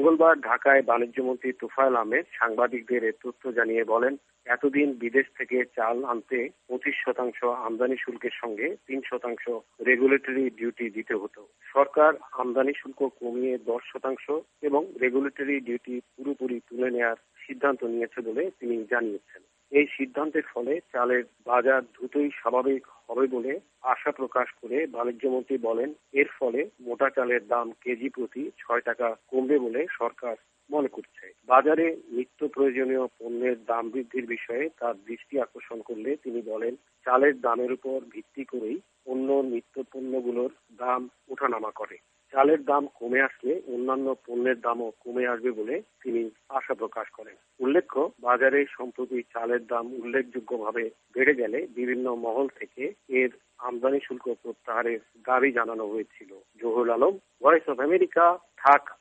মঙ্গলবার ঢাকায় বাণিজ্যমন্ত্রী তোফায়েল আহমেদ সাংবাদিকদের এ তথ্য জানিয়ে বলেন, এতদিন বিদেশ থেকে চাল আনতে 25% আমদানি শুল্কের সঙ্গে 3% রেগুলেটরি ডিউটি দিতে হতো। সরকার আমদানি শুল্ক কমিয়ে 10% এবং রেগুলেটরি ডিউটি পুরোপুরি তুলে নেওয়ার সিদ্ধান্ত নিয়েছে বলে তিনি জানিয়েছেন। এই সিদ্ধান্তের ফলে চালের বাজার দ্রুতই স্বাভাবিক হবে বলে আশা প্রকাশ করে বাণিজ্যমন্ত্রী বলেন, এর ফলে মোটা চালের দাম কেজি প্রতি 6 টাকা কমবে বলে সরকার মনে করছে। বাজারে নিত্য প্রয়োজনীয় পণ্যের দাম বৃদ্ধির বিষয়ে তার দৃষ্টি আকর্ষণ করলে তিনি বলেন, চালের দামের উপর ভিত্তি করেই অন্য নিত্য পণ্যগুলোর দাম ওঠানামা করে। চালের দাম কমে আসলে অন্যান্য পণ্যের দামও কমে আসবে বলে তিনি আশা প্রকাশ করেন। উল্লেখ্য, বাজারে সম্প্রতি চালের দাম উল্লেখযোগ্যভাবে বেড়ে গেলে বিভিন্ন মহল থেকে এর আমদানি শুল্ক প্রত্যাহারের দাবি জানানো হয়েছিল। Zahurul Alam, voice of America, Dhaka.